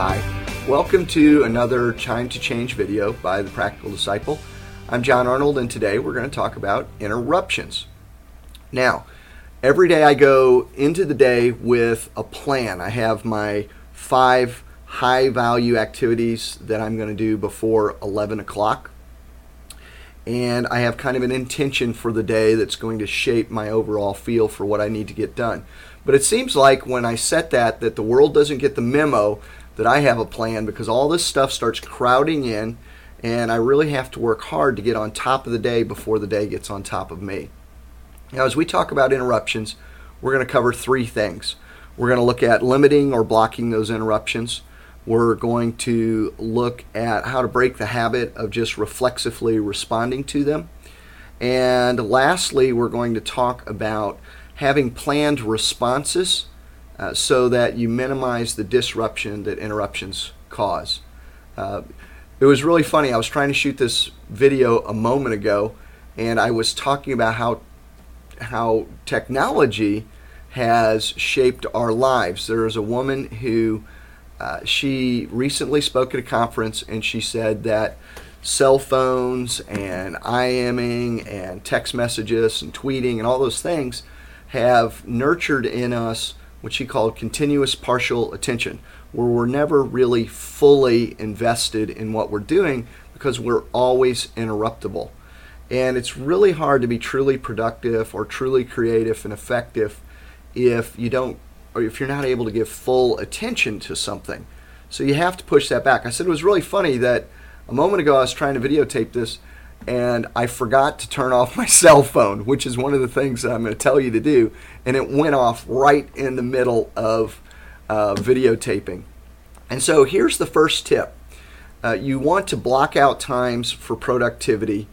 Hi, welcome to another Time to Change video by The Practical Disciple. I'm John Arnold, and today we're going to talk about interruptions. Now, every day I go into the day with a plan. I have my 5 high-value activities that I'm going to do before 11 o'clock. And I have kind of an intention for the day that's going to shape my overall feel for what I need to get done. But it seems like when I set that the world doesn't get the memo that I have a plan, because all this stuff starts crowding in, and I really have to work hard to get on top of the day before the day gets on top of me. Now, as we talk about interruptions, we're going to cover 3 things. We're going to look at limiting or blocking those interruptions. We're going to look at how to break the habit of just reflexively responding to them. And lastly, we're going to talk about having planned responses so that you minimize the disruption that interruptions cause. It was really funny. I was trying to shoot this video a moment ago, and I was talking about how technology has shaped our lives. There is a woman who she recently spoke at a conference, and she said that cell phones and IMing and text messages and tweeting and all those things have nurtured in us what she called continuous partial attention, where we're never really fully invested in what we're doing because we're always interruptible. And it's really hard to be truly productive or truly creative and effective if you're not able to give full attention to something. So you have to push that back. I said it was really funny that a moment ago I was trying to videotape this and I forgot to turn off my cell phone, which is one of the things that I'm going to tell you to do, and it went off right in the middle of videotaping. And so here's the first tip. You want to block out times for productivity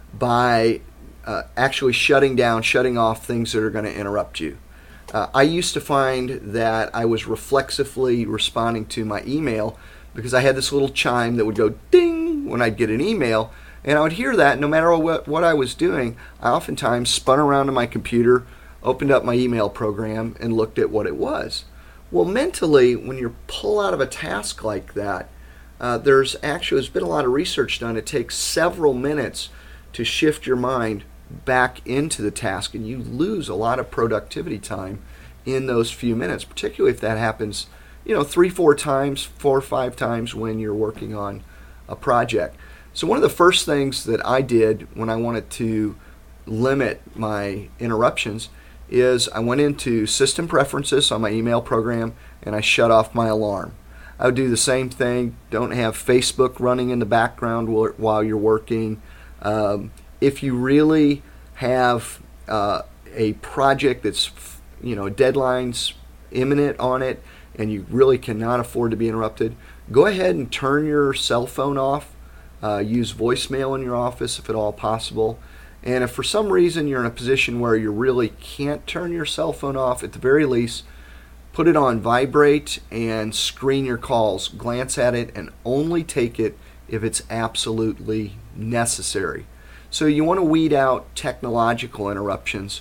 by actually shutting off things that are going to interrupt you. I used to find that I was reflexively responding to my email because I had this little chime that would go ding when I'd get an email, and I would hear that. No matter what I was doing, I oftentimes spun around to my computer, opened up my email program, and looked at what it was. Well, mentally, when you pull out of a task like that, there's been a lot of research done. It takes several minutes to shift your mind back into the task, and you lose a lot of productivity time in those few minutes, particularly if that happens 3, 4 times, 4 or 5 times when you're working on a project. So one of the first things that I did when I wanted to limit my interruptions is I went into System Preferences on my email program and I shut off my alarm. I would do the same thing. Don't have Facebook running in the background while you're working. If you really have a project that's deadline's imminent on it and you really cannot afford to be interrupted, go ahead and turn your cell phone off. Use voicemail in your office if at all possible. And if for some reason you're in a position where you really can't turn your cell phone off, at the very least, put it on vibrate and screen your calls. Glance at it and only take it if it's absolutely necessary. So you want to weed out technological interruptions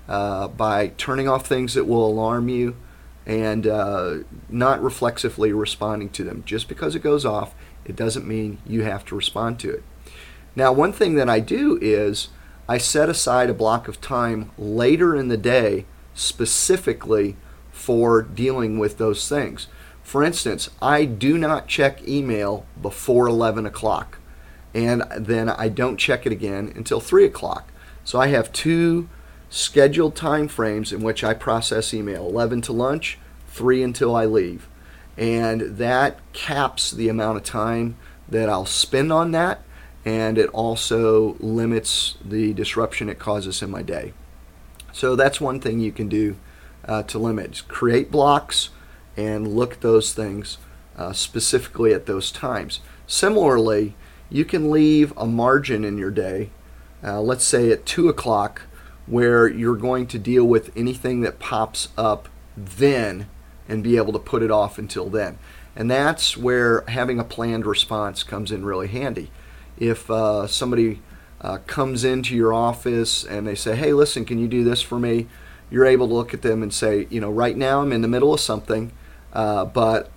by turning off things that will alarm you and not reflexively responding to them. Just because it goes off, it doesn't mean you have to respond to it. Now, one thing that I do is I set aside a block of time later in the day specifically for dealing with those things. For instance, I do not check email before 11 o'clock, and then I don't check it again until 3 o'clock. So I have 2 scheduled time frames in which I process email, 11 to lunch, 3 until I leave. And that caps the amount of time that I'll spend on that, and it also limits the disruption it causes in my day. So that's one thing you can do to limit. Create blocks and look at those things specifically at those times. Similarly, you can leave a margin in your day, let's say at 2 o'clock, where you're going to deal with anything that pops up then and be able to put it off until then. And that's where having a planned response comes in really handy. If somebody comes into your office and they say, hey, listen, can you do this for me? You're able to look at them and say, right now I'm in the middle of something, but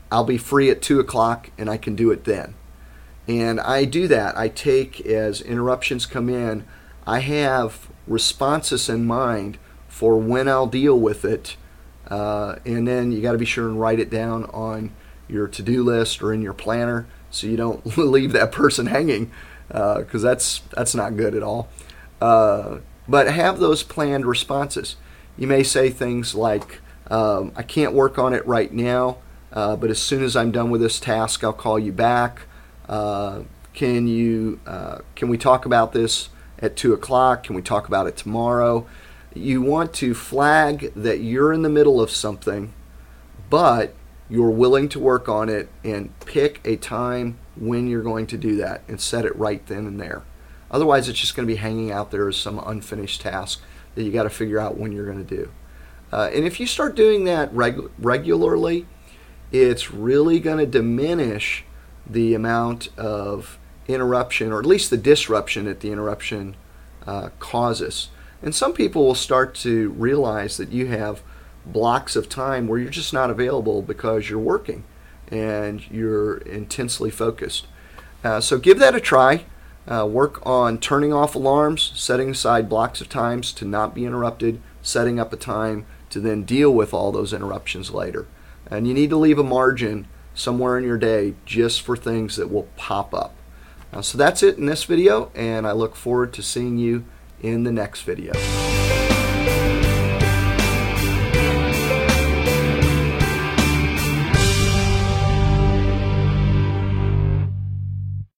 I'll be free at 2 o'clock and I can do it then. And I do that. I take, as interruptions come in, I have responses in mind for when I'll deal with it. And then you got to be sure and write it down on your to-do list or in your planner so you don't leave that person hanging, because that's not good at all. But have those planned responses. You may say things like, I can't work on it right now, but as soon as I'm done with this task, I'll call you back. Can we talk about this at 2 o'clock? Can we talk about it tomorrow? You want to flag that you're in the middle of something, but you're willing to work on it, and pick a time when you're going to do that and set it right then and there. Otherwise, it's just going to be hanging out there as some unfinished task that you got to figure out when you're going to do. And if you start doing that regularly, it's really going to diminish the amount of interruption, or at least the disruption that the interruption causes. And some people will start to realize that you have blocks of time where you're just not available because you're working and you're intensely focused. So give that a try. Work on turning off alarms, setting aside blocks of times to not be interrupted, setting up a time to then deal with all those interruptions later. And you need to leave a margin somewhere in your day just for things that will pop up. So that's it in this video, and I look forward to seeing you in the next video.